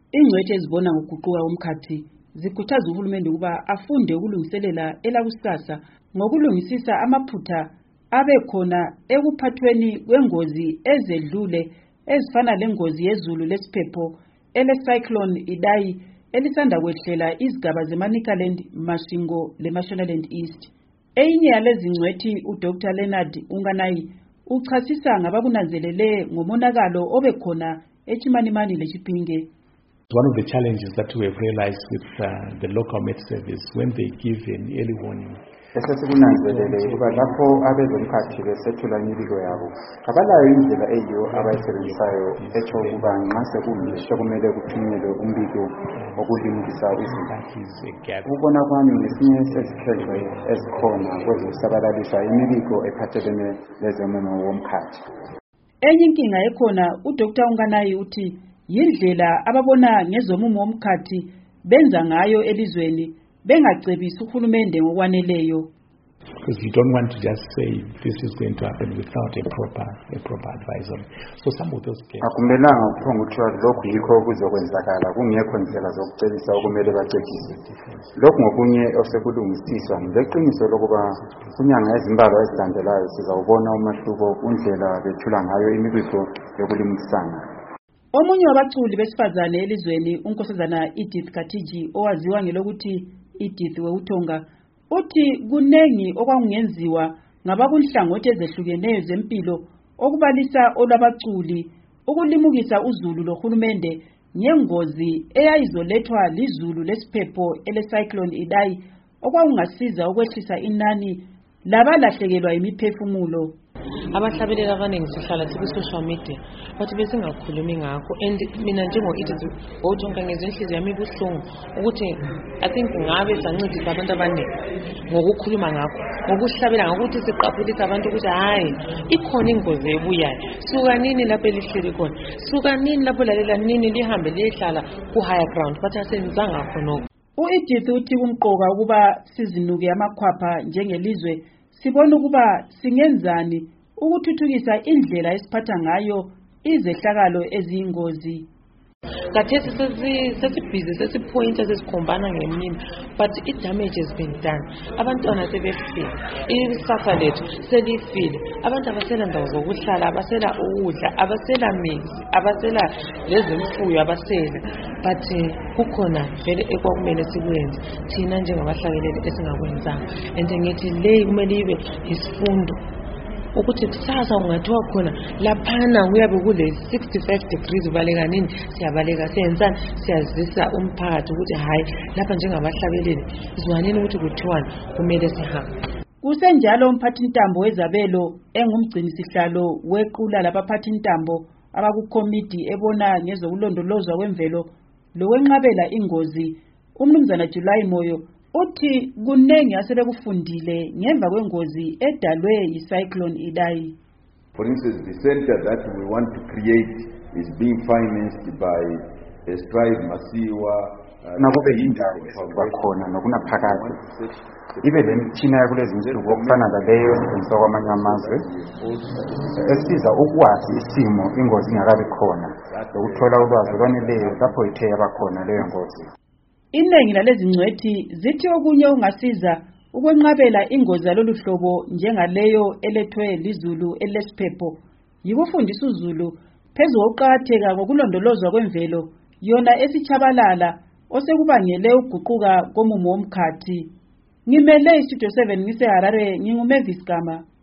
Ingcweti ezibona ngokuguquka komkhathi zikhuthaza uhulumende ukuba afunde ukulungiselela elakusasa ngokulungisisa amaphutha abekhona ekuphathweni kwengozi ezedlule ezifana lengozi yezulu lesiphepho ele-cyclone Idai elisanda kwehlela izigaba zeManicaland, Masvingo leMashonaland East. Eyinye yalezi ngcwethi uDr Leonard Unganayi uchasisa ngabakunanzelele ngomonakalo obekhona eChimanimani leChipinge. One of the challenges that we have realized with the local Met Service when they give an early warning. Esesikunanzelele ukuba lapho abezomkhathi besethula imibiko yabo abalayo indlela eyiyo abayisebenzisayo etho ukuba nxa sekuyisho kumele kuthunyelwe umbiko wokulimukisa izinto. Ukubona kwami ngesinye sezikhezo ezikhona kwezokusabalalisa imibiko ephathelene lezomumo womkhathi. Enye inkinga ekhona uDr Unganayi uthi yindlela ababona ngezomumo womkhathi benza ngayo elizweni bengacebisa uhulumende ngokwaneleyo. Because you don't want to just say this is going to happen without a proper advisory. So some of those cases akumelanga ukuphonga ukuthiwa lokhu yikho okuzokwenzakala kungekho indlela zokucebisa okumele bacebise. Lokhu ngokunye osekulungisiswa ngeqiniso lokuba kunyanga ezimbalwa ezilandelayo sizawubona umahluko kundlela bethula ngayo imibiko yokulimukisana. Omunye wabaculi besifazane elizweni unkosazana Edith Katiji owaziwa ngelokuthi Edith Weuthonga uthi kunengi okwangenziwa ngabakunhlangothi ezehlukeneyo zempilo okubalisa olwabaculi ukulimukisa uzulu lohulumende ngengozi eyayizolethwa lizulu lesiphepho ele-cyclone Idai okwakungasiza ukwehlisa inani labalahlekelwa imiphefumulo. Abahlabeleli abaningi sihlala social media bathi besingakhulumi ngakho, and mina njengo-Edith Weuthonga ngezinhliziyo yami ibuhlungu ukuthi I think ngabe sancedisa abantu abaningi ngokukhuluma ngakho, ngokuhlabela ngokuthi siqaphelise abantu ukuthi hayi ikhona ingozi ebuyayo, suka nini lapho elihleli khona, suka nini lapho lalela nini lihambe liyehlala ku-higher ground, bathi asenzanga khonokho. U-Edith uthi kumqoka ukuba sizinuke amakhwapha njengelizwe sibona ukuba singenzani ukuthuthukisa indlela esiphatha ngayo izehlakalo eziyingozi. Kathesi sesibhizi sesiphoyinta sesikhombana ngemini, but i-damage has been done. Abantwana sebefile, isasa lethu selifile, abantu abasela ndawo zokuhlala, abasela ukudla, abasela mizi, abasela lezimfuyo abasela, but kukhona vele ekwakumele sikwenze thina njengabahlakeleli esingakwenzanga, and ngithi le kumele ibe isifundo ukuthi kusasa ungathiwa khona laphana kuyabe kule 65 degrees ubaleka nini, siyabaleka siyenzani, siyazisa umphakathi ukuthi hayi lapha njengabahlabeleli izwanini ukuthi kuthiwani kumele sihambe. Kusenjalo umphathintambo wezabelo engumgcini sihlalo wequla labaphathintambo abakukomiti ebona ngezokulondolozwa kwemvelo lokwenqabela ingozi umnumzana July Moyo uthi kunengi asebekufundile ngemva kwengozi edalwe yicyclone Idai. For instance, the center that we want to create is being financed by Strive Masiwa. Nakube indawo bakhona nokunaphakade ibe lemitshina yakulezi nsuku okufana laleyo esetshenziswa kwamanye amazwe esiza ukwazi isimo ingozi ingakabi khona lokuthola ulwazi olwaneleyo lapho ithe yabakhona leyo ngozi. Iningi lalezi ngcwethi zithi okunye ungasiza ukwenqabela ingozi yalolu hlobo njengaleyo elethwe lizulu elesiphepho yikufundisa uzulu phezu kokuqakatheka kokulondolozwa kwemvelo yona esichabalala osekubangele uguquka komumo womkhathi. Ngimele iStudio 7 ngise Harare, nginguMavis Gama.